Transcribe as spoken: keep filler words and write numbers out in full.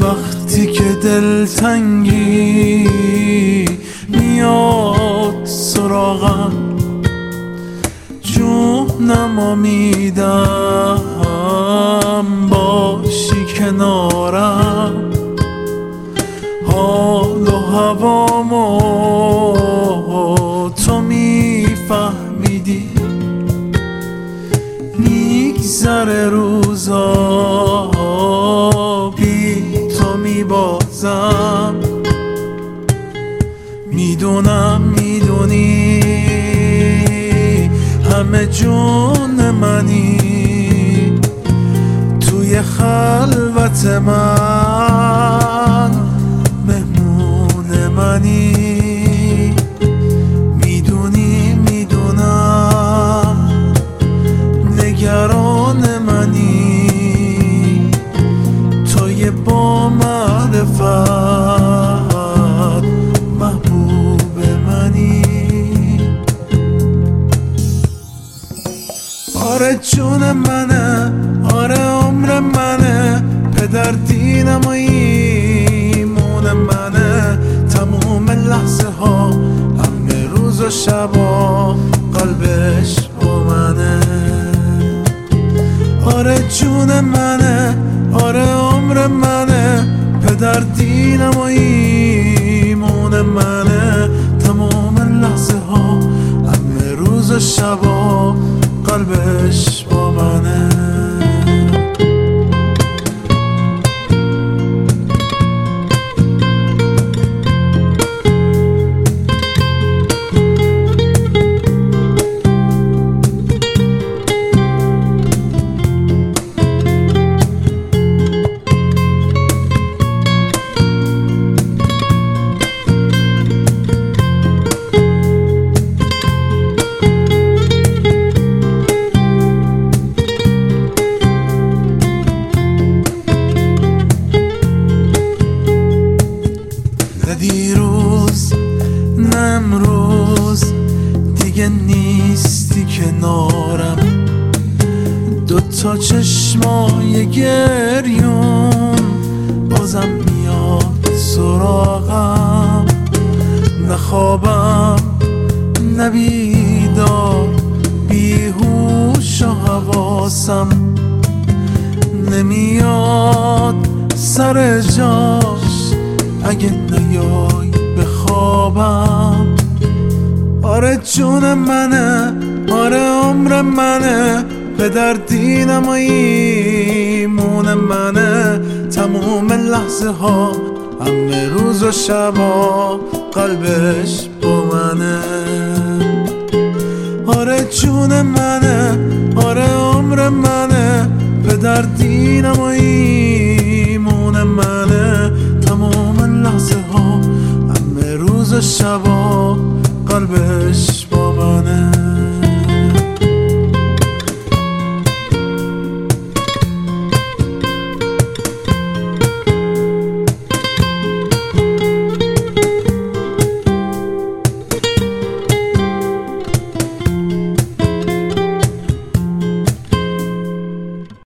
وقتی که دلتنگی میاد سراغم، جونم امیدم باشی کنارم. حال و هوامو تو میفهمیدی، میگذره روزا بی تو میبازم. میدونم میدونی همه جون منی، توی خلوت من مهمون منی. میدونی میدونم نگران منی، توی با معرفت محبوب منی. آره جون منه، آره عمر منه، پدر دینم و ایمون منه. تموم لحظه ها همه روز و شبا قلبش با منه. آره جون منه، آره عمر منه، پدر دینم و ایمون منه. تمام لحظه ها همه روز و شبا قلبش با منه. دیروز نه امروز دیگه نیستی کنارم، دوتا چشمای گریون بازم میاد سراغم. نه خوابم نه بیدار، بیهوش و حواسم نمیاد سر جاش اگه نیای بخوابم. آره جون منه، آره عمر منه، پدر دینم و ایمون منه. تموم لحظه ها همه روز و شبا قلبش با منه. آره جون منه، آره عمر منه، پدر دینم و ایمون منه. تمام لحظه ها همه روز و شبا قلبش